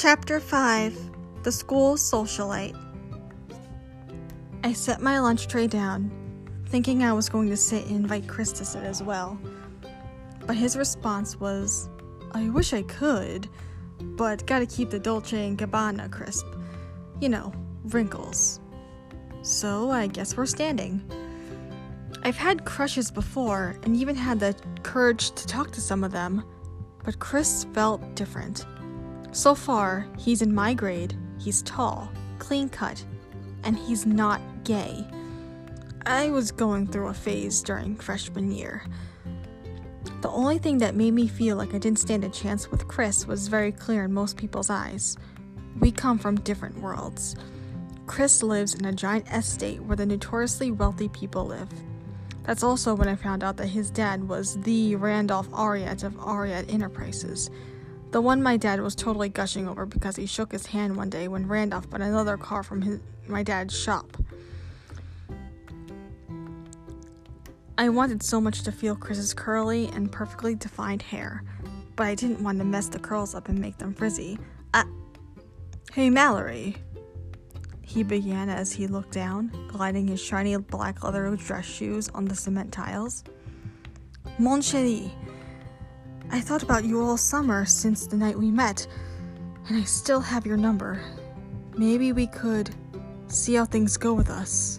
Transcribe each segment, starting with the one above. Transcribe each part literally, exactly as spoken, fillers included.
Chapter five. The School Socialite. I set my lunch tray down, thinking I was going to sit and invite Chris to sit as well. But his response was, "I wish I could, but gotta keep the Dolce and Gabbana crisp. You know, wrinkles." So I guess we're standing. I've had crushes before and even had the courage to talk to some of them, but Chris felt different. So far, he's in my grade, he's tall, clean-cut, and he's not gay. I was going through a phase during freshman year. The only thing that made me feel like I didn't stand a chance with Chris was very clear in most people's eyes. We come from different worlds. Chris lives in a giant estate where the notoriously wealthy people live. That's also when I found out that his dad was the Randolph Ariet of Ariet Enterprises. The one my dad was totally gushing over because he shook his hand one day when Randolph bought another car from his, my dad's shop. I wanted so much to feel Chris's curly and perfectly defined hair, but I didn't want to mess the curls up and make them frizzy. I- Hey Mallory, he began as he looked down, gliding his shiny black leather dress shoes on the cement tiles. Mon chéri, I thought about you all summer since the night we met, and I still have your number. Maybe we could see how things go with us.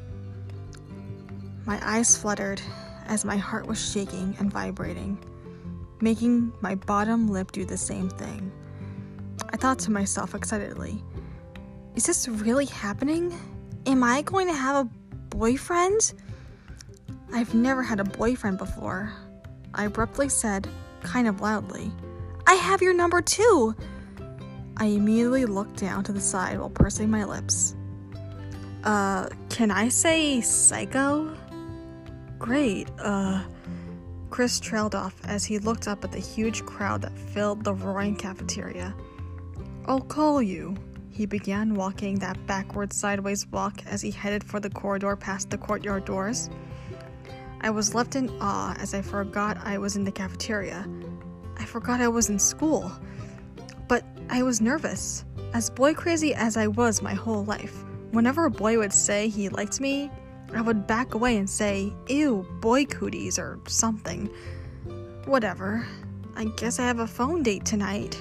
My eyes fluttered as my heart was shaking and vibrating, making my bottom lip do the same thing. I thought to myself excitedly, is this really happening? Am I going to have a boyfriend? I've never had a boyfriend before. I abruptly said, kind of loudly, I have your number too! I immediately looked down to the side while pursing my lips. Uh, can I say psycho? Great, uh... Chris trailed off as he looked up at the huge crowd that filled the roaring cafeteria. I'll call you, he began, walking that backward sideways walk as he headed for the corridor past the courtyard doors. I was left in awe as I forgot I was in the cafeteria. I forgot I was in school. But I was nervous. As boy crazy as I was my whole life, whenever a boy would say he liked me, I would back away and say, ew, boy cooties or something. Whatever. I guess I have a phone date tonight.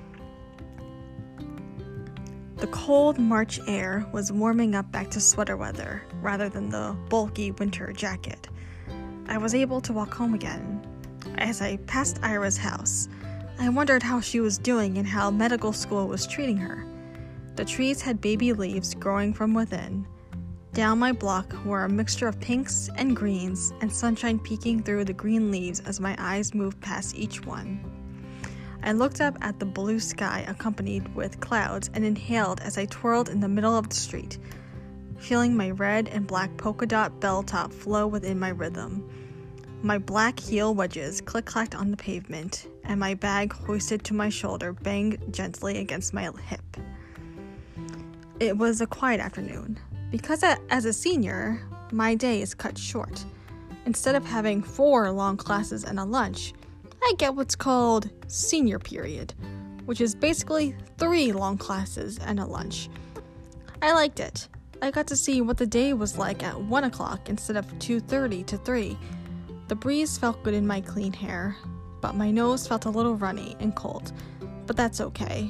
The cold March air was warming up back to sweater weather rather than the bulky winter jacket. I was able to walk home again. As I passed Ira's house, I wondered how she was doing and how medical school was treating her. The trees had baby leaves growing from within. Down my block were a mixture of pinks and greens and sunshine peeking through the green leaves as my eyes moved past each one. I looked up at the blue sky accompanied with clouds and inhaled as I twirled in the middle of the street, feeling my red and black polka dot bell top flow within my rhythm. My black heel wedges click-clacked on the pavement, and my bag hoisted to my shoulder banged gently against my hip. It was a quiet afternoon. Because as a senior, my day is cut short. Instead of having four long classes and a lunch, I get what's called senior period, which is basically three long classes and a lunch. I liked it. I got to see what the day was like at one o'clock instead of two thirty to three. The breeze felt good in my clean hair, but my nose felt a little runny and cold, but that's okay.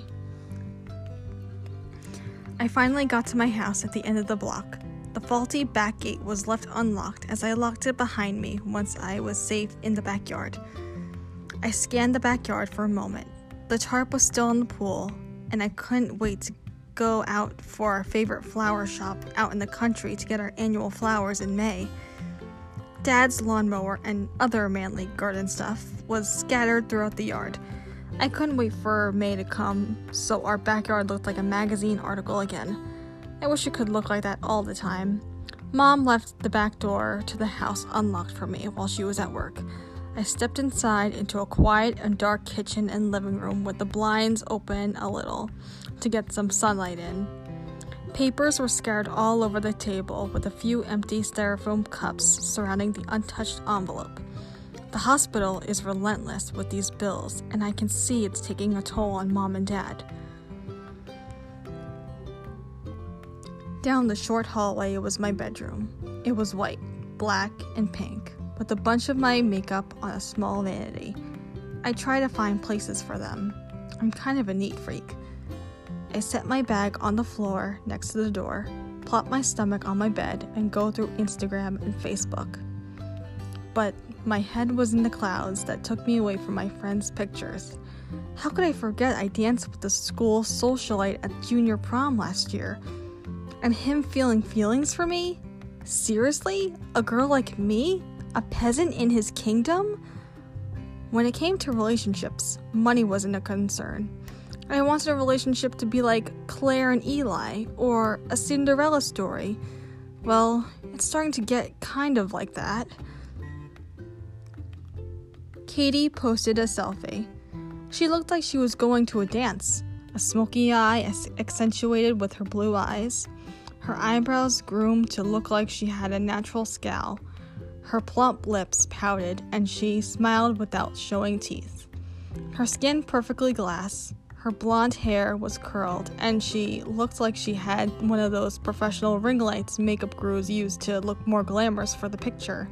I finally got to my house at the end of the block. The faulty back gate was left unlocked as I locked it behind me once I was safe in the backyard. I scanned the backyard for a moment. The tarp was still in the pool, and I couldn't wait to go out for our favorite flower shop out in the country to get our annual flowers in May. Dad's lawnmower and other manly garden stuff was scattered throughout the yard. I couldn't wait for May to come, so our backyard looked like a magazine article again. I wish it could look like that all the time. Mom left the back door to the house unlocked for me while she was at work. I stepped inside into a quiet and dark kitchen and living room with the blinds open a little to get some sunlight in. Papers were scattered all over the table with a few empty styrofoam cups surrounding the untouched envelope. The hospital is relentless with these bills, and I can see it's taking a toll on Mom and Dad. down the short hallway was my bedroom. It was white, black, and pink, with a bunch of my makeup on a small vanity. I try to find places for them. I'm kind of a neat freak. I set my bag on the floor next to the door, plop my stomach on my bed, and go through Instagram and Facebook. But my head was in the clouds that took me away from my friends' pictures. How could I forget I danced with the school socialite at junior prom last year? And him feeling feelings for me? Seriously? A girl like me? A peasant in his kingdom? When it came to relationships, money wasn't a concern. I wanted a relationship to be like Claire and Eli, or a Cinderella story. Well, it's starting to get kind of like that. Katie posted a selfie. She looked like she was going to a dance, a smoky eye accentuated with her blue eyes, her eyebrows groomed to look like she had a natural scowl, her plump lips pouted, and she smiled without showing teeth. Her skin perfectly glass, her blonde hair was curled, and she looked like she had one of those professional ring lights makeup gurus use to look more glamorous for the picture.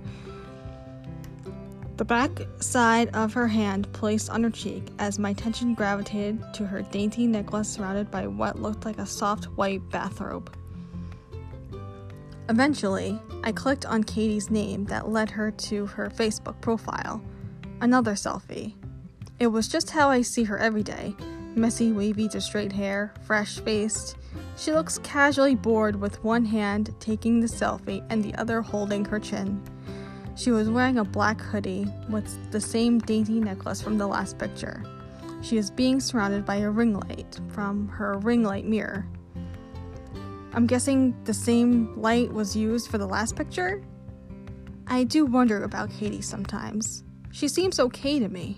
The back side of her hand placed on her cheek as my attention gravitated to her dainty necklace surrounded by what looked like a soft white bathrobe. Eventually, I clicked on Katie's name that led her to her Facebook profile. Another selfie. It was just how I see her every day. Messy, wavy to straight hair, fresh-faced. She looks casually bored with one hand taking the selfie and the other holding her chin. She was wearing a black hoodie with the same dainty necklace from the last picture. She is being surrounded by a ring light from her ring light mirror. I'm guessing the same light was used for the last picture? I do wonder about Katie sometimes. She seems okay to me.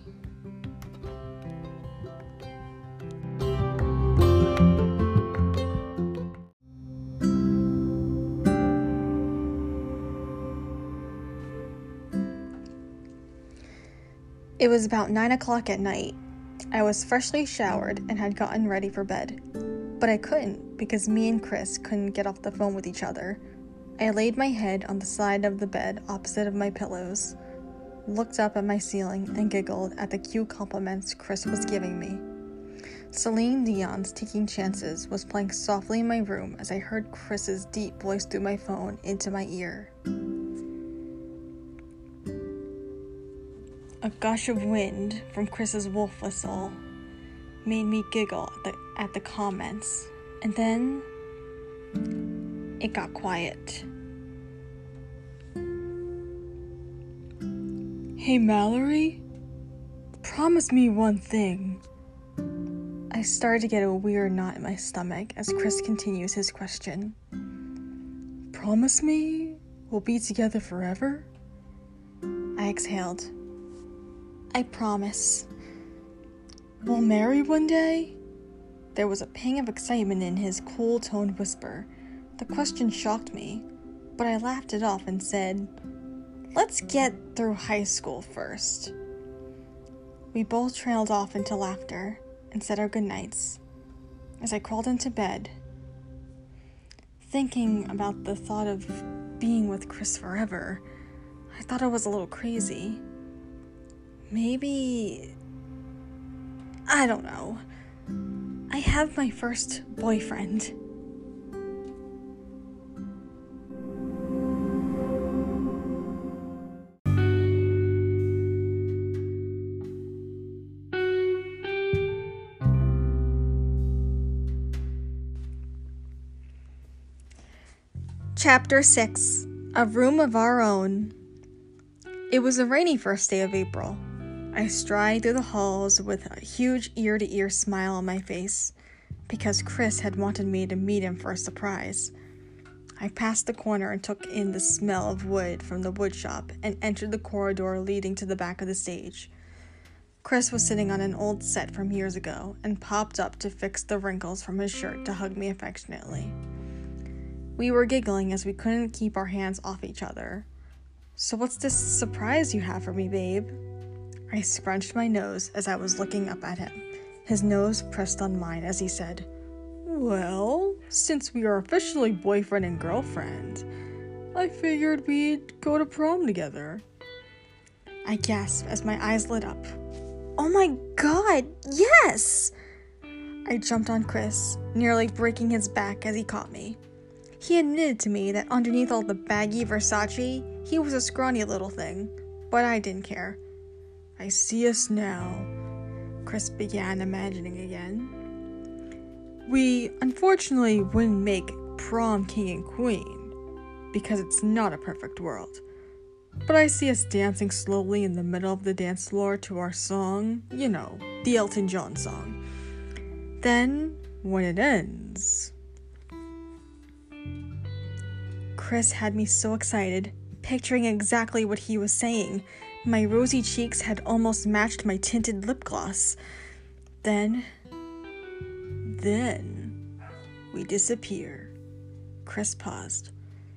It was about nine o'clock at night. I was freshly showered and had gotten ready for bed. But I couldn't because me and Chris couldn't get off the phone with each other. I laid my head on the side of the bed opposite of my pillows, looked up at my ceiling, and giggled at the cute compliments Chris was giving me. Celine Dion's Taking Chances was playing softly in my room as I heard Chris's deep voice through my phone into my ear. A gush of wind from Chris's wolf whistle made me giggle at the, at the comments, and then it got quiet. Hey Mallory, promise me one thing. I started to get a weird knot in my stomach as Chris continues his question. Promise me we'll be together forever? I exhaled. I promise. We'll marry one day? There was a pang of excitement in his cool-toned whisper. The question shocked me, but I laughed it off and said, let's get through high school first. We both trailed off into laughter and said our goodnights. As I crawled into bed, thinking about the thought of being with Chris forever, I thought I was a little crazy. Maybe... I don't know. I have my first boyfriend. Chapter six. A Room of Our Own. It was a rainy first day of April. I stride through the halls with a huge ear-to-ear smile on my face, because Chris had wanted me to meet him for a surprise. I passed the corner and took in the smell of wood from the wood shop and entered the corridor leading to the back of the stage. Chris was sitting on an old set from years ago and popped up to fix the wrinkles from his shirt to hug me affectionately. We were giggling as we couldn't keep our hands off each other. So what's this surprise you have for me, babe? I scrunched my nose as I was looking up at him, his nose pressed on mine as he said, Well, since we are officially boyfriend and girlfriend, I figured we'd go to prom together. I gasped as my eyes lit up. Oh my god, yes! I jumped on Chris, nearly breaking his back as he caught me. He admitted to me that underneath all the baggy Versace, he was a scrawny little thing, but I didn't care. I see us now, Chris began imagining again. We unfortunately wouldn't make prom king and queen, because it's not a perfect world. But I see us dancing slowly in the middle of the dance floor to our song, you know, the Elton John song. Then, when it ends... Chris had me so excited, picturing exactly what he was saying. My rosy cheeks had almost matched my tinted lip gloss. Then... Then... we disappear. Chris paused.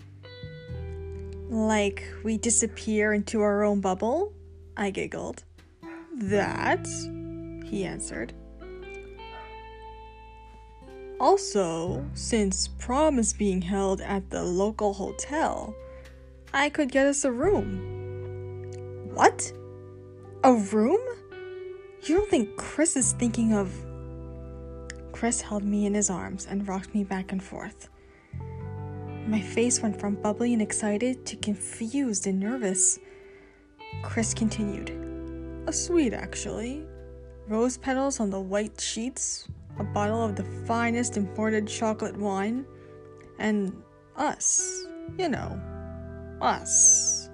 Like, we disappear into our own bubble? I giggled. That? He answered. Also, since prom is being held at the local hotel, I could get us a room. What? A room? You don't think Chris is thinking of... Chris held me in his arms and rocked me back and forth. My face went from bubbly and excited to confused and nervous. Chris continued. A suite, actually. Rose petals on the white sheets, a bottle of the finest imported chocolate wine, and us. You know, us.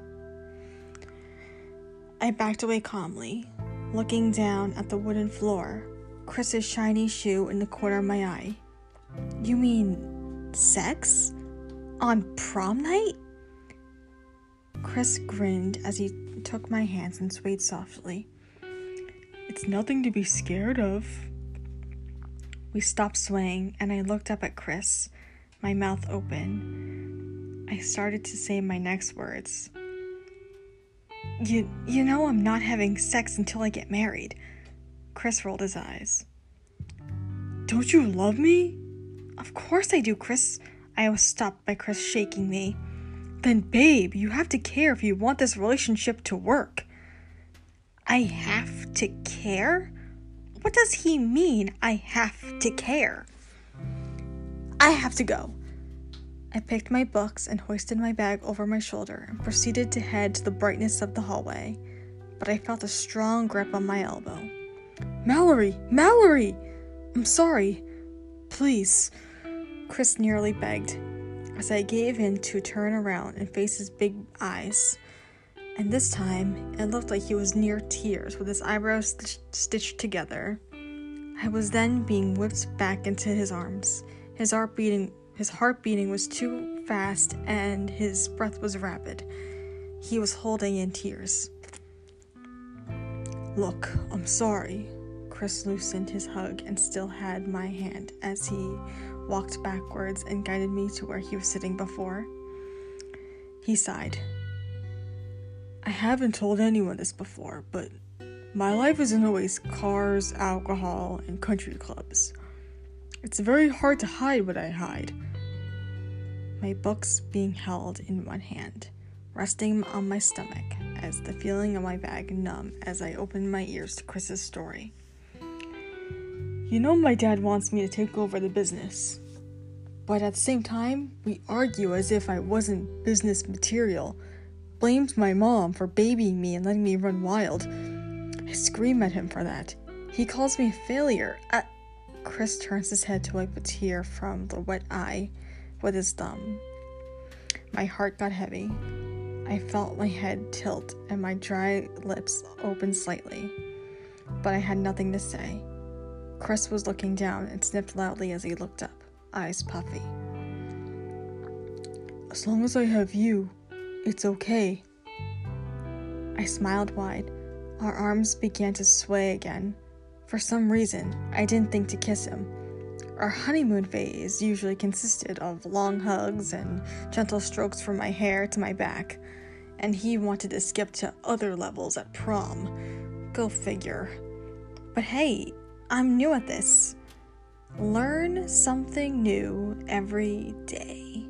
I backed away calmly, looking down at the wooden floor, Chris's shiny shoe in the corner of my eye. You mean sex? On prom night? Chris grinned as he took my hands and swayed softly. It's nothing to be scared of. We stopped swaying, and I looked up at Chris, my mouth open. I started to say my next words. You, you know I'm not having sex until I get married. Chris rolled his eyes. Don't you love me? Of course I do, Chris. I was stopped by Chris shaking me. Then, babe, you have to care if you want this relationship to work. I have to care? What does he mean, I have to care? I have to go. I picked my books and hoisted my bag over my shoulder and proceeded to head to the brightness of the hallway, but I felt a strong grip on my elbow. Mallory! Mallory! I'm sorry. Please. Chris nearly begged, as I gave in to turn around and face his big eyes. And this time, it looked like he was near tears with his eyebrows st- stitched together. I was then being whipped back into his arms. His heart beating, his heart beating was too fast and his breath was rapid. He was holding in tears. Look, I'm sorry. Chris loosened his hug and still had my hand as he walked backwards and guided me to where he was sitting before. He sighed. I haven't told anyone this before, but my life isn't always cars, alcohol, and country clubs. It's very hard to hide what I hide. My books being held in one hand, resting on my stomach as the feeling of my bag numb as I opened my ears to Chris's story. You know my dad wants me to take over the business, but at the same time, we argue as if I wasn't business material, blames my mom for babying me and letting me run wild. I scream at him for that. He calls me a failure. Uh, Chris turns his head to wipe a tear from the wet eye with his thumb. My heart got heavy. I felt my head tilt and my dry lips open slightly, but I had nothing to say. Chris was looking down and sniffed loudly as he looked up, eyes puffy. As long as I have you, it's okay. I smiled wide. Our arms began to sway again. For some reason, I didn't think to kiss him. Our honeymoon phase usually consisted of long hugs and gentle strokes from my hair to my back, and he wanted to skip to other levels at prom. Go figure. But hey, I'm new at this. Learn something new every day.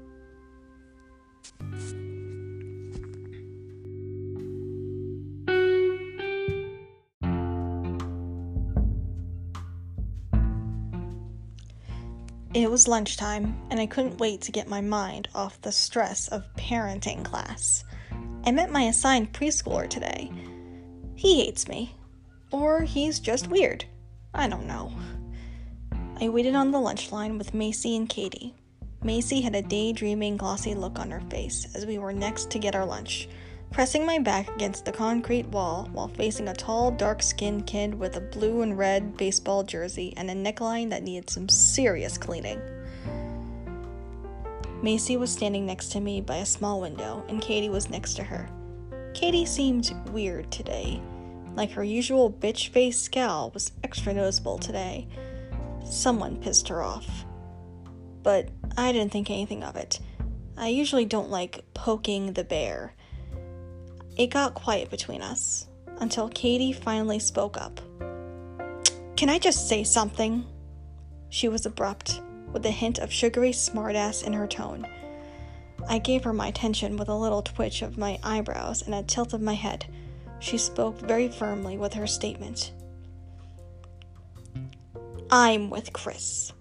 It was lunchtime, and I couldn't wait to get my mind off the stress of parenting class. I met my assigned preschooler today. He hates me. Or he's just weird. I don't know. I waited on the lunch line with Macy and Katie. Macy had a daydreaming, glossy look on her face as we were next to get our lunch, pressing my back against the concrete wall while facing a tall, dark-skinned kid with a blue and red baseball jersey and a neckline that needed some serious cleaning. Macy was standing next to me by a small window, and Katie was next to her. Katie seemed weird today. Like her usual bitch-faced scowl was extra noticeable today. Someone pissed her off. But I didn't think anything of it. I usually don't like poking the bear. It got quiet between us, until Katie finally spoke up. "Can I just say something?" She was abrupt, with a hint of sugary smartass in her tone. I gave her my attention with a little twitch of my eyebrows and a tilt of my head. She spoke very firmly with her statement. "I'm with Chris."